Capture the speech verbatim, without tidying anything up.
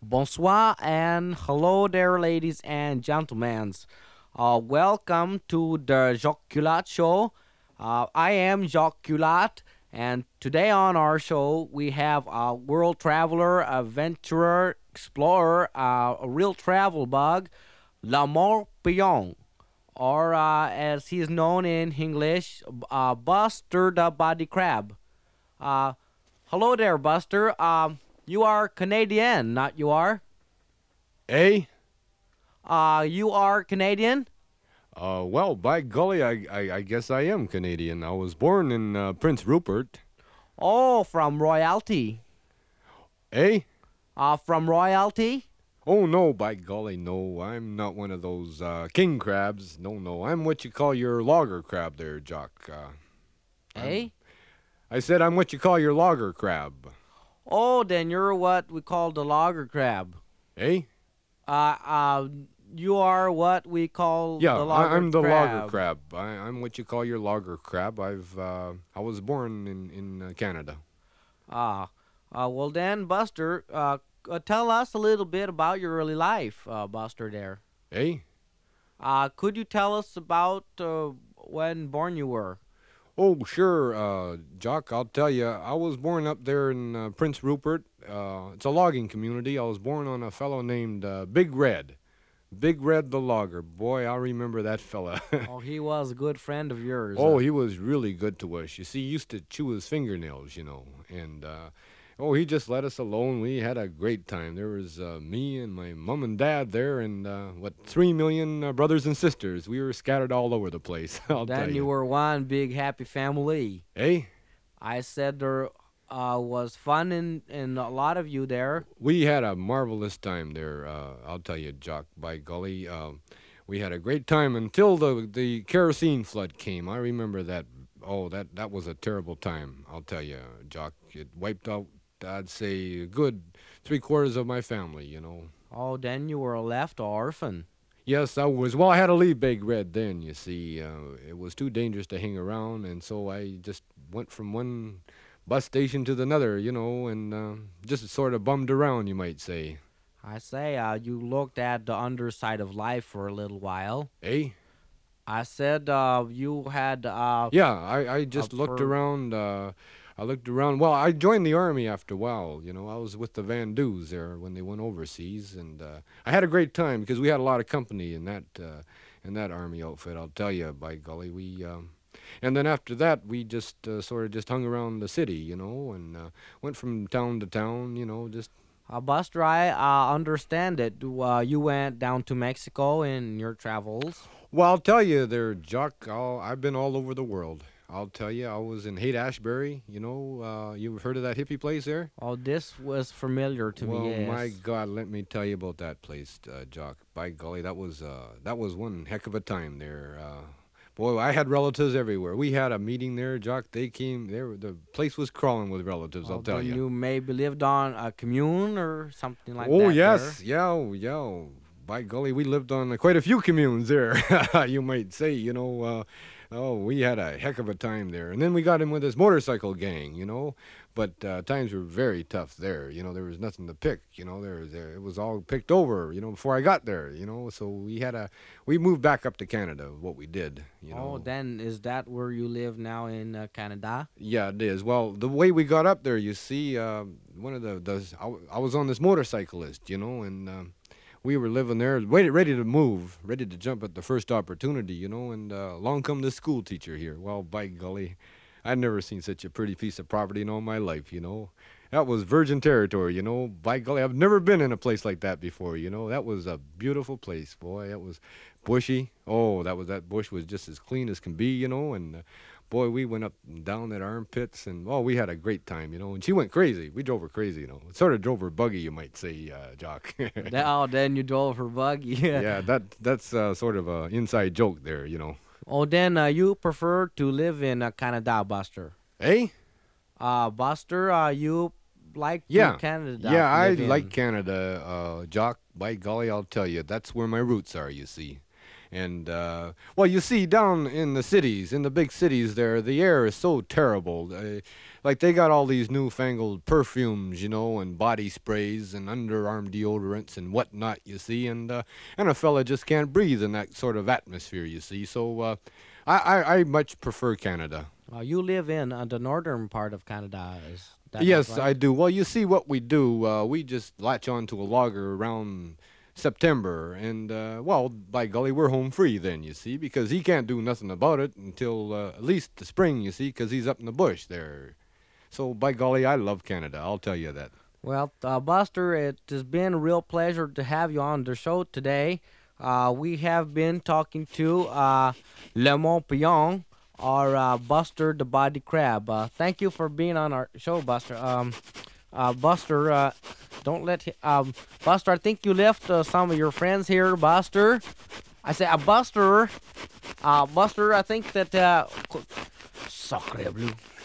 Bonsoir and hello there, ladies and gentlemen. Uh, welcome to the Jacques Culat Show. Uh, I am Jacques Culat, and today on our show we have a world traveler, adventurer, explorer, uh, a real travel bug, Lamont Pion, or uh, as he is known in English, uh, Buster the Body Crab. Uh, Hello there, Buster. Um, you are Canadian, not you are? Eh? Uh, you are Canadian? Uh, well, by golly, I, I, I guess I am Canadian. I was born in uh, Prince Rupert. Oh, from royalty. Eh? Uh, from royalty? Oh, no, by golly, no. I'm not one of those uh, king crabs. No, no. I'm what you call your logger crab there, Jock. Uh, Eh? I'm, I said I'm what you call your logger crab. Oh, then you're what we call the logger crab. Eh? Uh, uh, you are what we call Yeah, the I, logger I'm the logger crab. crab. I, I'm what you call your logger crab. I've uh, I was born in in uh, Canada. Ah, uh, well then, Buster, uh, uh, tell us a little bit about your early life, uh, Buster. There. Eh? Uh, could you tell us about uh, when born you were? Oh, sure, uh, Jock. I'll tell you. I was born up there in uh, Prince Rupert. Uh, it's a logging community. I was born on a fellow named uh, Big Red. Big Red the logger. Boy, I remember that fella. Oh, he was a good friend of yours. Oh, Uh, he was really good to us. You see, he used to chew his fingernails, you know, and uh, oh, he just let us alone. We had a great time. There was uh, me and my mom and dad there, and uh, what three million uh, brothers and sisters. We were scattered all over the place. I'll tell then you you. were one big happy family. Eh? I said there uh, was fun in, in a lot of you there. We had a marvelous time there. Uh, I'll tell you, Jock. By golly, um, we had a great time until the the kerosene flood came. I remember that. Oh, that that was a terrible time. I'll tell you, Jock. It wiped out, I'd say, a good three quarters of my family. You know. Oh, then you were left orphan. Yes, I was. Well, I had to leave Big Red then. You see, uh, it was too dangerous to hang around, and so I just went from one bus station to the another. You know, and uh, just sort of bummed around, you might say. I say, uh, you looked at the underside of life for a little while. Eh? I said uh, you had uh, Yeah, I, I a just looked per- around. Uh, I looked around. Well, I joined the army after a while. You know, I was with the Van Dews there when they went overseas, and uh, I had a great time because we had a lot of company in that uh, in that army outfit. I'll tell you, by golly, we. Um, and then after that, we just uh, sort of just hung around the city, you know, and uh, went from town to town, you know, just. uh, Buster. I uh, understand it. Uh, you went down to Mexico in your travels. Well, I'll tell you there, Jock. I'll, I've been all over the world. I'll tell you, I was in Haight Ashbury. You know, uh, you've heard of that hippie place there? Oh, this was familiar to Well, me. my Yes. God, let me tell you about that place, uh, Jock. By golly, that was uh, that was one heck of a time there. Uh, boy, I had relatives everywhere. We had a meeting there, Jock. They came. There, the place was crawling with relatives. I'll Oh, tell then you. you maybe lived on a commune or something like Oh that yes, there. yeah, oh, yeah. oh, By golly, we lived on uh, quite a few communes there. You might say, you know. Uh, oh, we had a heck of a time there. And then we got in with this motorcycle gang, you know. But uh, times were very tough there. You know, there was nothing to pick. You know, there was there, it was all picked over. You know, before I got there. You know, so we had a we moved back up to Canada. What we did, you Oh, know. then is that where you live now in uh, Canada? Yeah, it is. Well, the way we got up there, you see, uh, one of the, the I, w- I was on this motorcyclist, you know, and um, we were living there, ready, ready to move, ready to jump at the first opportunity, you know, and uh, along come this school teacher here. Well, by golly, I'd never seen such a pretty piece of property in all my life, you know. That was virgin territory, you know. By golly, I've never been in a place like that before, you know. That was a beautiful place, boy. That was bushy. Oh, that was that bush was just as clean as can be, you know, and uh, boy, we went up and down that armpits, and oh, we had a great time, you know. And she went crazy. We drove her crazy, you know. Sort of drove her buggy, you might say, uh, Jock. Then, oh, then you drove her buggy. Yeah, that that's uh, sort of a inside joke there, you know. Oh, then uh, you prefer to live in uh, Canada, Buster. Eh? Uh, Buster, uh, you like to Yeah, Canada yeah, I live like in. Canada, uh, Jock. By golly, I'll tell you, that's where my roots are. You see. And uh, well, you see, down in the cities, in the big cities, there, the air is so terrible. Uh, like they got all these newfangled perfumes, you know, and body sprays and underarm deodorants and whatnot, you see, and uh, and a fella just can't breathe in that sort of atmosphere, you see. So uh, I, I I much prefer Canada. Uh, you live in uh, the northern part of Canada, is that not Yes, right? I do. Well, you see what we do. Uh, we just latch on to a logger around September, and uh, well, by golly, we're home free then. You see, because he can't do nothing about it until uh, at least the spring. You see, because he's up in the bush there. So by golly, I love Canada. I'll tell you that. Well, uh, Buster, it has been a real pleasure to have you on the show today. Uh, we have been talking to uh, Le Montpillon, or uh, Buster the Body Crab. Uh, thank you for being on our show, Buster. Um, uh, Buster, uh, don't let hi- um, Buster. I think you left uh, some of your friends here, Buster. I say, uh, Buster, uh, Buster. I think that uh, Sacre bleu.